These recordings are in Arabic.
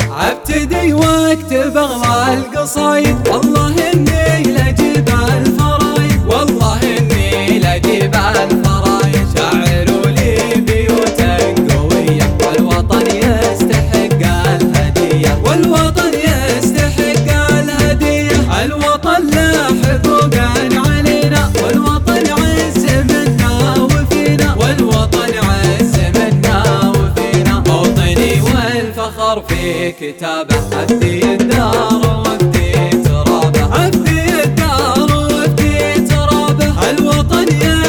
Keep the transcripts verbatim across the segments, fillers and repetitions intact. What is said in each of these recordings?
ابتدي واكتب اغلى القصايد، والله اني لاجيب الفرايد، والله اني لاجيب الفرايد. شاعر لي بيوت قوية، والوطن يستحق الهدية، والوطن يستحق الهدية. الوطن له حقوق علينا، والوطن عز منا وفينا، والوطن عز منا وفينا. موطني والفخر في كتابه، أفدي الدار وأفدي ترابه، أفدي الدار وأفدي ترابه. الوطن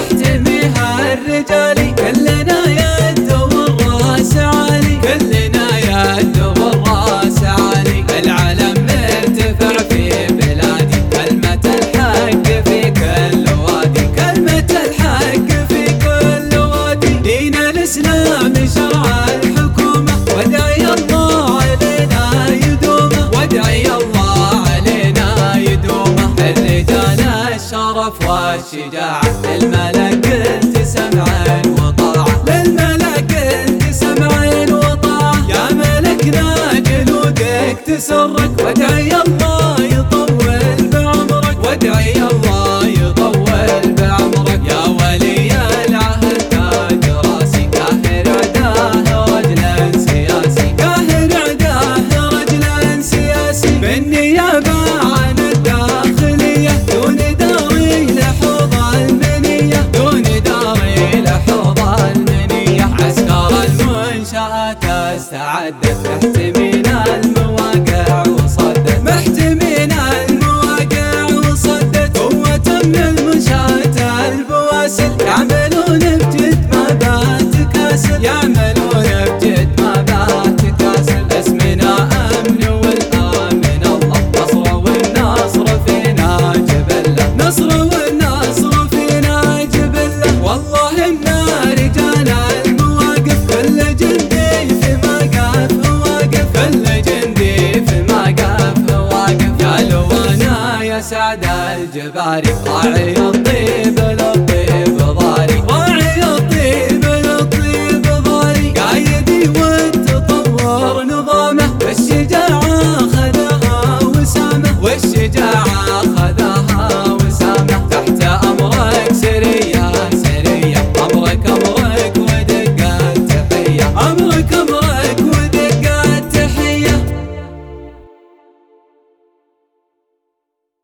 يحتميها الرجال، كلنا يد والراس عالي، كلنا يد والراس عالي. العلم مرتفع في بلادي، كلمة الحق في كل وادي، كلمة الحق في كل وادي. دين الإسلام شرع الحكومة، وادعي الله علينا يدومه، وادعي الله علينا يدومه. الرجال الشرف والشجاعة، للملك انت سمع وطاعة، للملك انت سمع وطاعة. يا ملكنا جنودك تسرك، وادعي الله يطول بعمرك، وادعي الله يطول بعمرك. يا ولي العهد تاج راسي، قاهر عداه رجلا سياسي، قاهر عداه رجلا سياسي. بالنيابة عن الداخلية، دون داري لحوض المنية، دون داري لحوض المنية. عسكر المنشآت استعدت، محتمين المواقع وصدت، محتمين المواقع وصدت. قوة من المنشآت البواسل، يعملون بجد ما بات كاسل، يعملون بجد ما بات كاسل. اسمنا أمن والآمن الله، نصر والنصر فينا جبلة، نصر والنصر فينا جبلة. والله إنا رجال المواقف، كل جندي في موقف واقف، كل جندي في موقف واقف. يا لوانا يا سعد الجباري، راعي